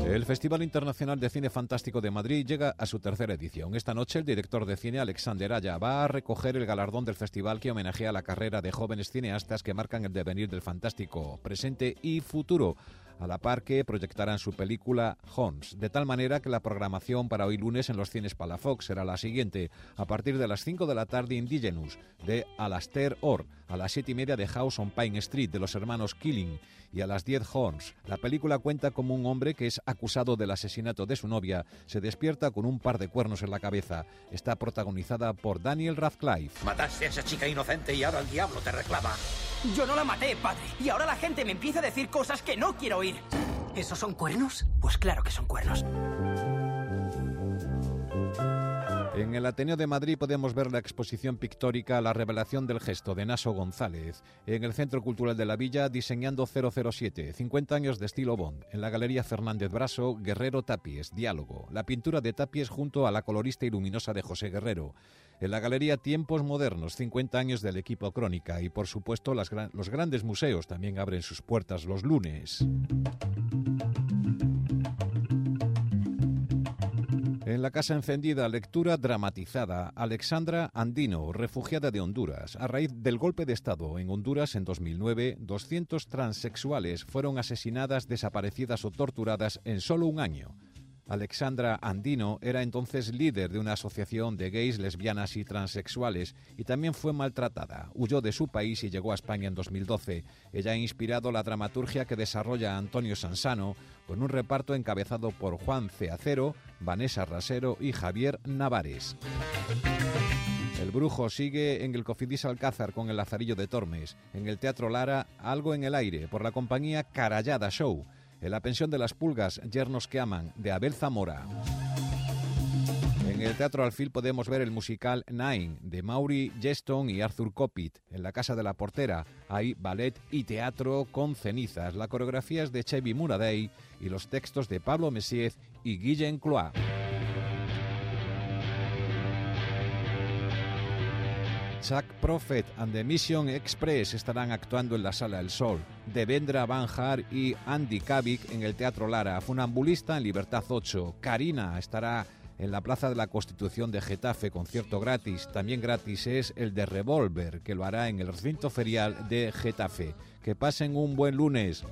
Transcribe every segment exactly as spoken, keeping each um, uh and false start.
El Festival Internacional de Cine Fantástico de Madrid llega a su tercera edición. Esta noche el director de cine Alexander Aya va a recoger el galardón del festival que homenajea la carrera de jóvenes cineastas que marcan el devenir del fantástico, presente y futuro, a la par que proyectarán su película Horns, de tal manera que la programación para hoy lunes en los cines Palafox será la siguiente: a partir de las cinco de la tarde Indigenous, de Alastair Orr, a las siete y media de House on Pine Street, de los hermanos Killing, y a las diez Horns. La película cuenta como un hombre que es acusado del asesinato de su novia se despierta con un par de cuernos en la cabeza. Está protagonizada por Daniel Radcliffe. Mataste a esa chica inocente y ahora el diablo te reclama. Yo no la maté, padre, y ahora la gente me empieza a decir cosas que no quiero oír. ¿Esos son cuernos? Pues claro que son cuernos. En el Ateneo de Madrid podemos ver la exposición pictórica La revelación del gesto, de Naso González. En el Centro Cultural de la Villa, Diseñando cero cero siete, cincuenta años de estilo Bond. En la Galería Fernández Braso, Guerrero Tapies, Diálogo. La pintura de Tapies junto a la colorista y luminosa de José Guerrero. En la Galería Tiempos Modernos, cincuenta años del equipo Crónica. Y por supuesto las, los grandes museos también abren sus puertas los lunes. En la Casa Encendida, lectura dramatizada. Alexandra Andino, refugiada de Honduras. A raíz del golpe de Estado en Honduras en dos mil nueve, doscientos transexuales fueron asesinadas, desaparecidas o torturadas en solo un año. Alexandra Andino era entonces líder de una asociación de gays, lesbianas y transexuales y también fue maltratada. Huyó de su país y llegó a España en dos mil doce. Ella ha inspirado la dramaturgia que desarrolla Antonio Sansano, con un reparto encabezado por Juan C. Acero, Vanessa Rasero y Javier Navares. El Brujo sigue en el Cofidis Alcázar con El Lazarillo de Tormes. En el Teatro Lara, Algo en el aire, por la compañía Carallada Show. En La Pensión de las Pulgas, Yernos que aman, de Abel Zamora. En el Teatro Alfil podemos ver el musical Nine, de Maury Jeston y Arthur Kopit. En la Casa de la Portera hay ballet y teatro con cenizas. La coreografía es de Chevy Muradey y los textos de Pablo Messiez y Guillem Cloix. Chuck Prophet and the Mission Express estarán actuando en la Sala El Sol. Devendra Banjar y Andy Kavik en el Teatro Lara. Funambulista en Libertad ocho. Karina estará en la Plaza de la Constitución de Getafe, concierto gratis. También gratis es el de Revolver, que lo hará en el recinto ferial de Getafe. Que pasen un buen lunes.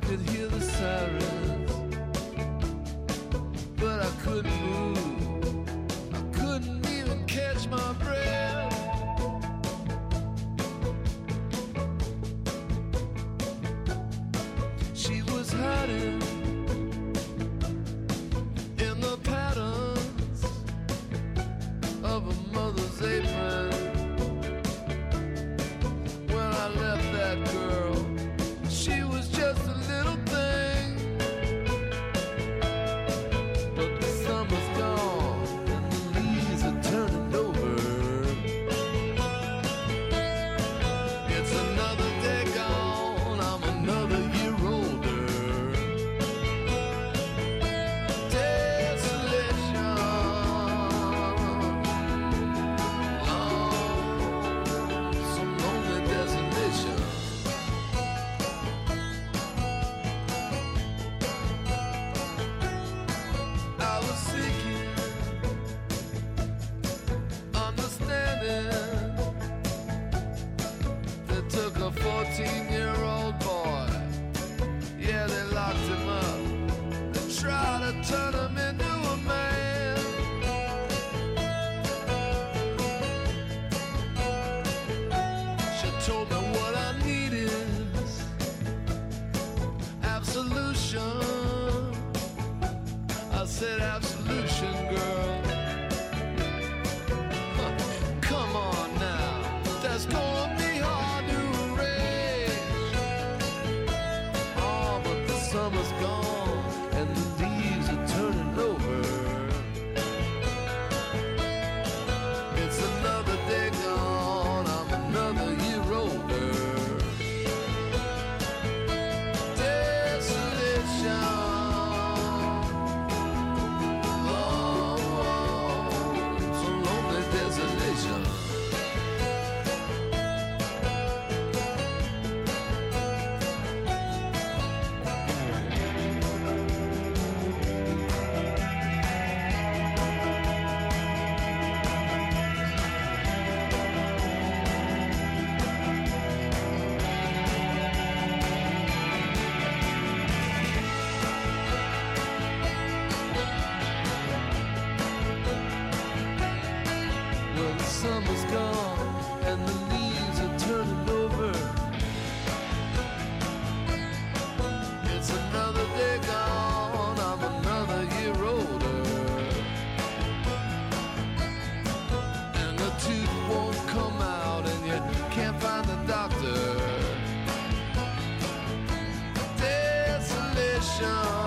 Hiding in the patterns of a mother's apron. When I left that girl, she was just a little thing. But the summer's gone and the leaves are turning over. It's another day gone, I'm another year older. fourteen-year-old boy, yeah, they locked him up. They tried to turn him into a man. She told me what I need is absolution. I said absolution, girl. Huh. Come on now, that's gonna be hard to summer's gone and the leaves are turning over. It's another day gone, I'm another year older. Desolation, nation.